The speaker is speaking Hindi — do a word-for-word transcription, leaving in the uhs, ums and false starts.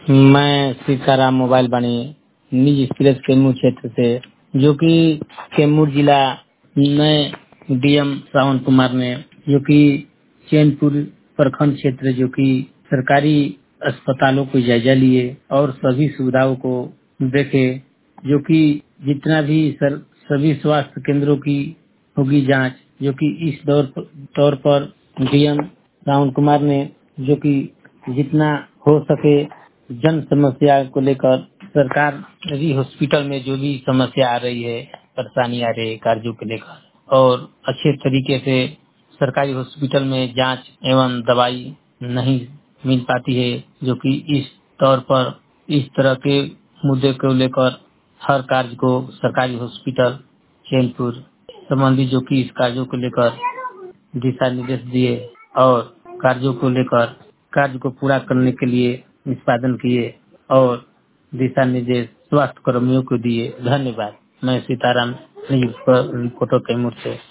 मैं सीताराम मोबाइल बनी निज एक्सप्रेस कैमूर क्षेत्र से, जो कि कैमूर जिला में डीएम श्रावण कुमार ने, जो कि चैनपुर प्रखंड क्षेत्र, जो कि सरकारी अस्पतालों को जायजा लिए और सभी सुविधाओं को देखे, जो कि जितना भी सर, सभी स्वास्थ्य केंद्रों की होगी जांच, जो कि इस दौर पर, तौर पर डीएम श्रावण कुमार ने, जो कि जितना हो सके जन समस्या को लेकर सरकारी हॉस्पिटल में जो भी समस्या आ रही है, परेशानी आ रही है कार्यों को लेकर, और अच्छे तरीके से सरकारी हॉस्पिटल में जांच एवं दवाई नहीं मिल पाती है, जो कि इस तौर पर इस तरह के मुद्दे को लेकर हर कार्य को सरकारी हॉस्पिटल चैनपुर संबंधी, जो कि इस कार्यों को लेकर दिशा निर्देश दिए और कार्यों को लेकर कार्य को पूरा करने के लिए निष्पादन किए और दिशा निर्देश स्वास्थ्य कर्मियों को दिए। धन्यवाद। मैं सीताराम रिपोर्टर कैमूर से।